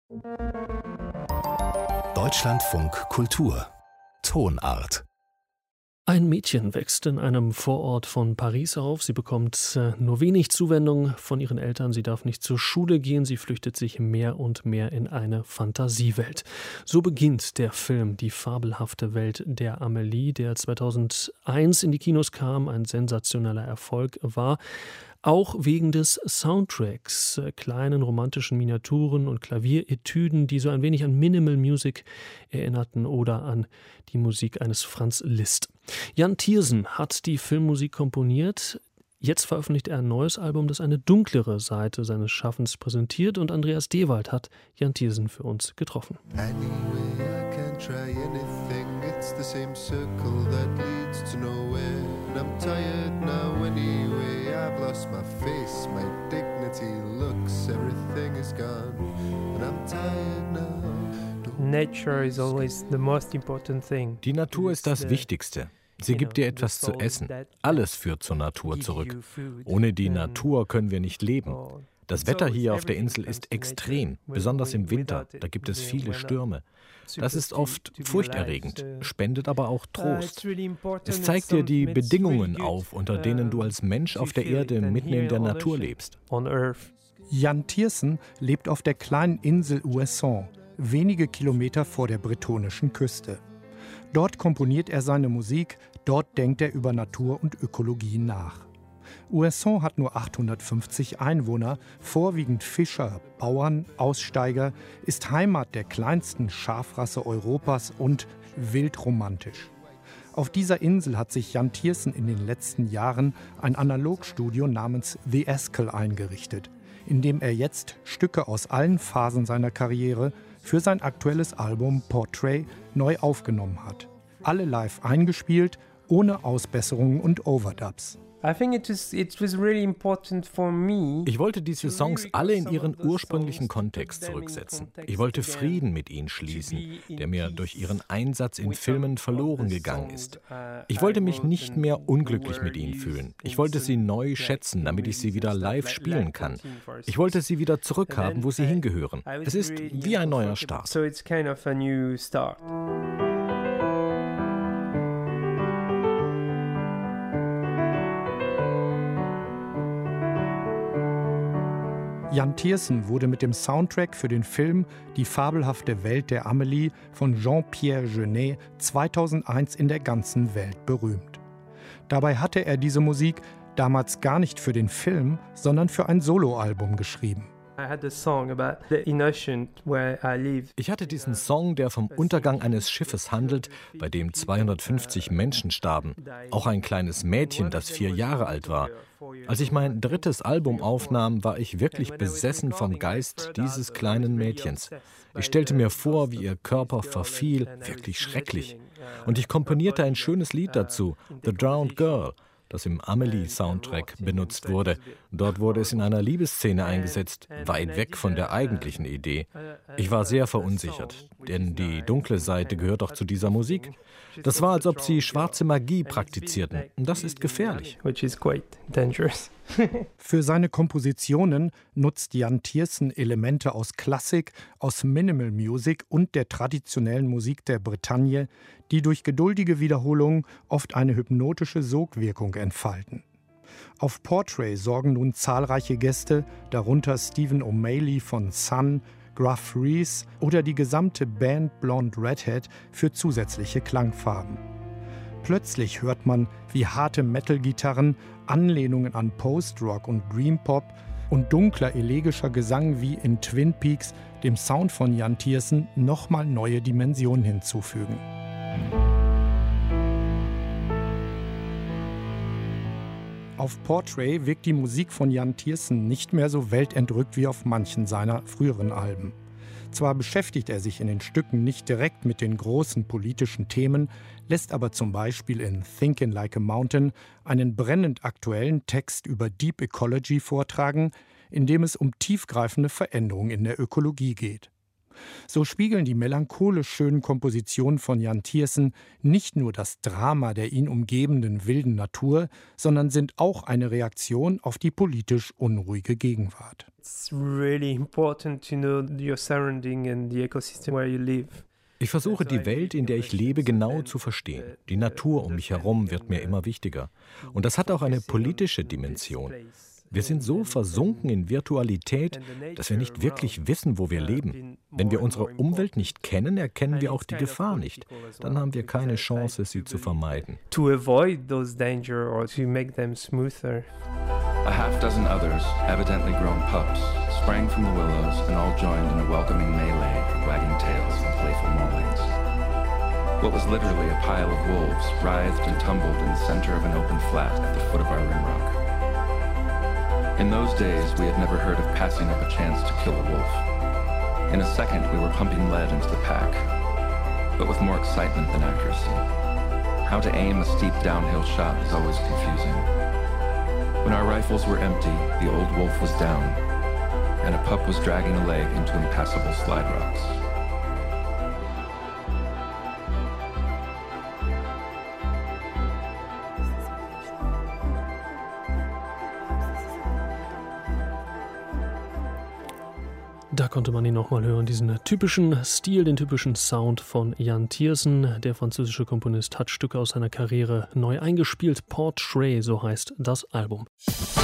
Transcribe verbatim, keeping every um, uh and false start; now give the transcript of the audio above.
Deutschlandfunk Kultur Tonart. Ein Mädchen wächst in einem Vorort von Paris auf. Sie bekommt äh, nur wenig Zuwendung von ihren Eltern. Sie darf nicht zur Schule gehen. Sie flüchtet sich mehr und mehr in eine Fantasiewelt. So beginnt der Film Die fabelhafte Welt der Amelie, der zweitausendeins in die Kinos kam, ein sensationeller Erfolg war. Auch wegen des Soundtracks, äh, kleinen romantischen Miniaturen und Klavieretüden, die so ein wenig an Minimal Music erinnerten oder an die Musik eines Franz Liszt. Jan Tiersen hat die Filmmusik komponiert. Jetzt veröffentlicht er ein neues Album, das eine dunklere Seite seines Schaffens präsentiert, und Andreas Dewald hat Jan Tiersen für uns getroffen. Anyway, I can try anything. It's the same circle that leads to nowhere. And I'm tired now anyway. I've lost my face, my dignity, looks, everything is gone. And I'm tired now. Nature is always the most important thing. Die Natur ist das Wichtigste. Sie gibt dir etwas zu essen. Alles führt zur Natur zurück. Ohne die Natur können wir nicht leben. Das Wetter hier auf der Insel ist extrem, besonders im Winter. Da gibt es viele Stürme. Das ist oft furchterregend, spendet aber auch Trost. Es zeigt dir die Bedingungen auf, unter denen du als Mensch auf der Erde mitten in der Natur lebst. Jan Tiersen lebt auf der kleinen Insel Ouessant, wenige Kilometer vor der bretonischen Küste. Dort komponiert er seine Musik, dort denkt er über Natur und Ökologie nach. Ouessant hat nur achthundertfünfzig Einwohner, vorwiegend Fischer, Bauern, Aussteiger, ist Heimat der kleinsten Schafrasse Europas und wildromantisch. Auf dieser Insel hat sich Jan Tiersen in den letzten Jahren ein Analogstudio namens The Eskel eingerichtet, in dem er jetzt Stücke aus allen Phasen seiner Karriere für sein aktuelles Album Portrait neu aufgenommen hat. Alle live eingespielt, ohne Ausbesserungen und Overdubs. I think it was, it was really important for me. Ich wollte diese Songs alle in ihren ursprünglichen Kontext zurücksetzen. Ich wollte Frieden mit ihnen schließen, der mir durch ihren Einsatz in Filmen verloren gegangen ist. Ich wollte mich nicht mehr unglücklich mit ihnen fühlen. Ich wollte sie neu schätzen, damit ich sie wieder live spielen kann. Ich wollte sie wieder zurückhaben, wo sie hingehören. Es ist wie ein neuer Start. So it's kind of a new start. Jan Tiersen wurde mit dem Soundtrack für den Film Die fabelhafte Welt der Amelie von Jean-Pierre Jeunet zweitausendeins in der ganzen Welt berühmt. Dabei hatte er diese Musik damals gar nicht für den Film, sondern für ein Soloalbum geschrieben. Ich hatte diesen Song, der vom Untergang eines Schiffes handelt, bei dem zweihundertfünfzig Menschen starben. Auch ein kleines Mädchen, das vier Jahre alt war. Als ich mein drittes Album aufnahm, war ich wirklich besessen vom Geist dieses kleinen Mädchens. Ich stellte mir vor, wie ihr Körper verfiel, wirklich schrecklich. Und ich komponierte ein schönes Lied dazu, The Drowned Girl, das im Amelie-Soundtrack benutzt wurde. Dort wurde es in einer Liebesszene eingesetzt, weit weg von der eigentlichen Idee. Ich war sehr verunsichert, denn die dunkle Seite gehört auch zu dieser Musik. Das war, als ob sie schwarze Magie praktizierten. Und das ist gefährlich. Für seine Kompositionen nutzt Jan Tiersen Elemente aus Klassik, aus Minimal Music und der traditionellen Musik der Bretagne, die durch geduldige Wiederholung oft eine hypnotische Sogwirkung entfalten. Auf Portrait sorgen nun zahlreiche Gäste, darunter Stephen O'Malley von Sun, Gruff Rhys oder die gesamte Band Blonde Redhead, für zusätzliche Klangfarben. Plötzlich hört man, wie harte Metal-Gitarren, Anlehnungen an Post-Rock und Dream-Pop und dunkler elegischer Gesang wie in Twin Peaks dem Sound von Jan Tiersen nochmal neue Dimensionen hinzufügen. Auf Portrait wirkt die Musik von Jan Tiersen nicht mehr so weltentrückt wie auf manchen seiner früheren Alben. Zwar beschäftigt er sich in den Stücken nicht direkt mit den großen politischen Themen, lässt aber zum Beispiel in Thinking Like a Mountain einen brennend aktuellen Text über Deep Ecology vortragen, in dem es um tiefgreifende Veränderungen in der Ökologie geht. So spiegeln die melancholisch schönen Kompositionen von Jan Tiersen nicht nur das Drama der ihn umgebenden wilden Natur, sondern sind auch eine Reaktion auf die politisch unruhige Gegenwart. It's really important to know your surrounding and the ecosystem where you live. Ich versuche, die Welt, in der ich lebe, genau zu verstehen. Die Natur um mich herum wird mir immer wichtiger. Und das hat auch eine politische Dimension. Wir sind so versunken in Virtualität, dass wir nicht wirklich wissen, wo wir leben. Wenn wir unsere Umwelt nicht kennen, erkennen wir auch die Gefahr nicht. Dann haben wir keine Chance, sie zu vermeiden. To avoid those danger or to make them smoother. A half dozen others, evidently grown pups, sprang from the willows and all joined in a welcoming melee of wagging tails and playful maulings. What was literally a pile of wolves writhed and tumbled in the center of an open flat at the foot of our rimrock. In those days, we had never heard of passing up a chance to kill a wolf. In a second, we were pumping lead into the pack, but with more excitement than accuracy. How to aim a steep downhill shot is always confusing. When our rifles were empty, the old wolf was down, and a pup was dragging a leg into impassable slide rocks. Da konnte man ihn nochmal hören, diesen typischen Stil, den typischen Sound von Jan Tiersen. Der französische Komponist hat Stücke aus seiner Karriere neu eingespielt. Portrait, so heißt das Album.